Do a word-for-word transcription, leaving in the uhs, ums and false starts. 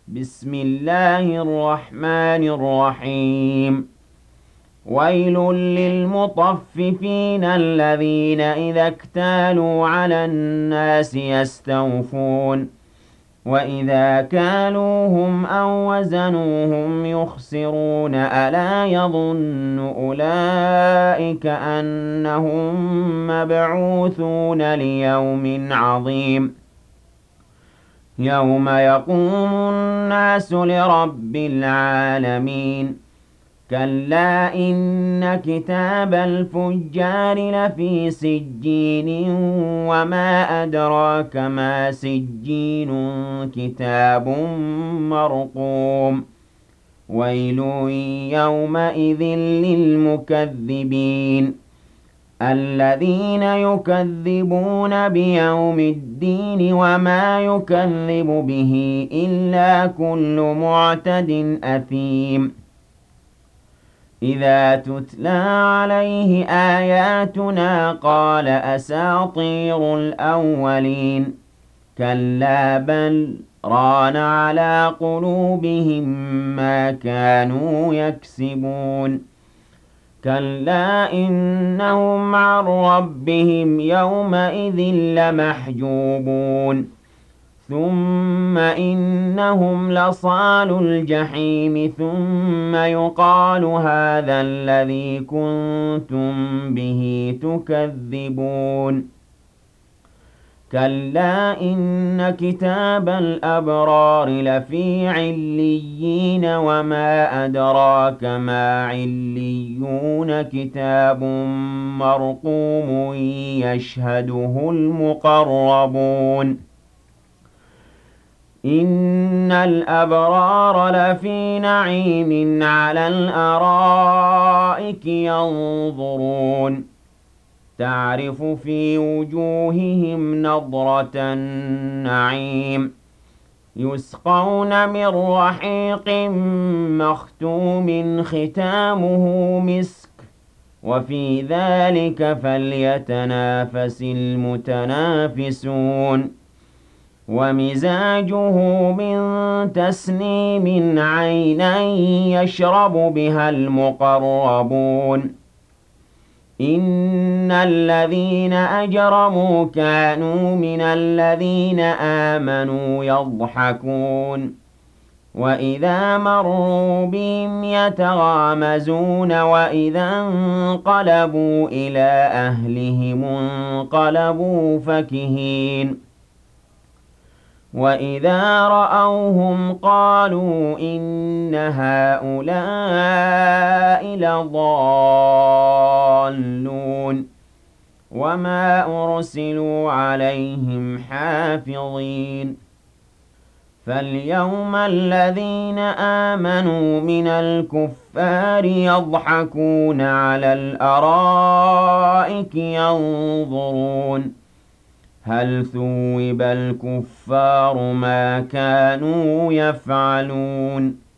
بسم الله الرحمن الرحيم ويل للمطففين الذين إذا اكتالوا على الناس يستوفون وإذا كالوهم أو وزنوهم يخسرون ألا يظن أولئك أنهم مبعوثون ليوم عظيم يوم يقوم الناس لرب العالمين كلا إن كتاب الفجار لفي سجين وما أدراك ما سجين كتاب مرقوم ويل يومئذ للمكذبين الذين يكذبون بيوم الدين وما يكذب به إلا كل معتد أثيم إذا تتلى عليه آياتنا قال أساطير الأولين كلا بل ران على قلوبهم ما كانوا يكسبون كلا إنهم عن ربهم يومئذ لمحجوبون ثم إنهم لصالو الجحيم ثم يقال هذا الذي كنتم به تكذبون كلا إن كتاب الأبرار لفي عليين وما أدراك ما عليون كتاب مرقوم يشهده المقربون إن الأبرار لفي نعيم على الأرائك ينظرون تعرف في وجوههم نضرة النعيم يسقون من رحيق مختوم ختامه مسك وفي ذلك فليتنافس المتنافسون ومزاجه من تسنيم عينا يشرب بها المقربون إن الذين أجرموا كانوا من الذين آمنوا يضحكون وإذا مروا بهم يتغامزون وإذا انقلبوا إلى أهلهم انقلبوا فكهين وإذا رأوهم قالوا إن هؤلاء لضالون وما أرسلوا عليهم حافظين فاليوم الذين آمنوا من الكفار يضحكون على الأرائك ينظرون هل ثوب الكفار ما كانوا يفعلون